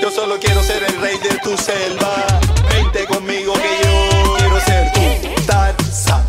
Yo solo quiero ser el rey de tu selva. Vente conmigo que yo quiero ser tu Tarzán.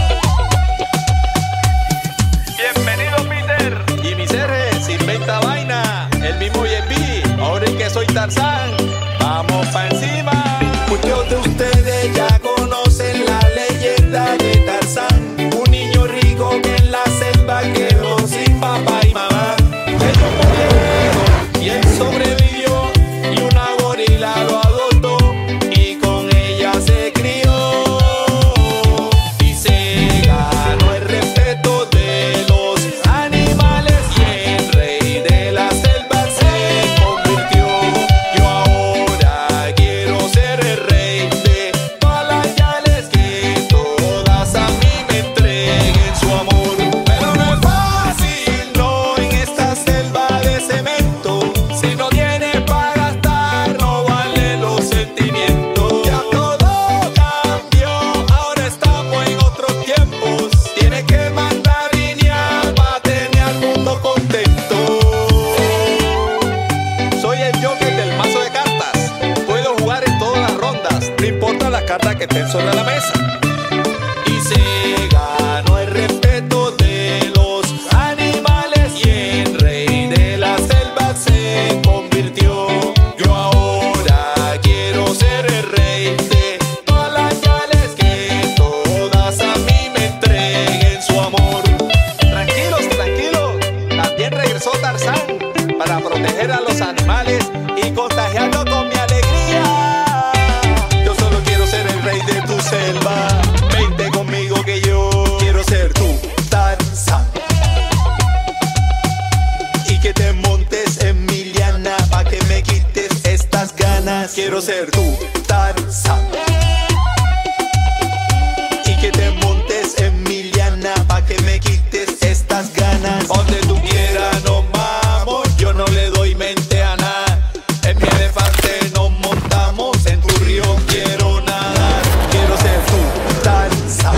Bienvenido Peter. Y mi Ceres inventa vaina. El mismo JB. Ahora es que soy Tarzán. Vamos pa' encima. Muchos de ustedes ya conocen la leyenda de Tarzán. Un niño rico que en la selva quedó sin papá y mamá. Ellos murieron y él sobrevivió y una gorila lo adoptó y con ella se crió y se ganó el respeto de los animales y el rey de la selva se convirtió. Yo ahora quiero ser el rey de todas las yales, que todas a mí me entreguen su amor. Pero no es fácil, no, en esta selva de cemento. Si no tienes para gastar, no valen los sentimientos. Ya todo cambió, ahora estamos en otros tiempos. Tienes que mandar lineal para tener al mundo contento. Soy el Joker del mazo de cartas. Puedo jugar en todas las rondas, no importa las cartas que estén sobre la mesa. Y se ganó el respeto de los animales y el rey de la selva se convirtió. Yo ahora quiero ser el rey de todas las yales, que todas a mí me entreguen su amor. Tranquilos, tranquilos, también regresó Tarzán para proteger a los animales y contagiarlos con mi alegría. Yo solo quiero ser el rey de tu selva. Vente conmigo que yo quiero ser tu Tarzán. Y que te montes en mi liana pa' que me quites estas ganas. Quiero ser tu Tarzán. Y que te montes en mi liana pa' que me quites estas ganas. Donde tú quieras nos vamos, yo no le doy mente a nada. En mi elefante nos montamos, en tu río quiero nadar. Quiero ser tu Tarzán.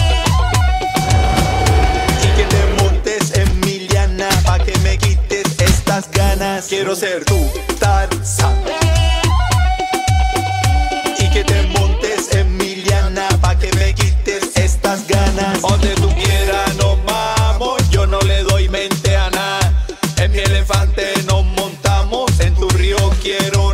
Y que te montes en mi liana pa' que me quites estas ganas. Quiero ser tu Tarzán. Y que te montes en mi liana pa' que me quites estas ganas. Donde tú quieras nos vamos, yo no le doy mente a nada. En mi elefante nos montamos, en tu río quiero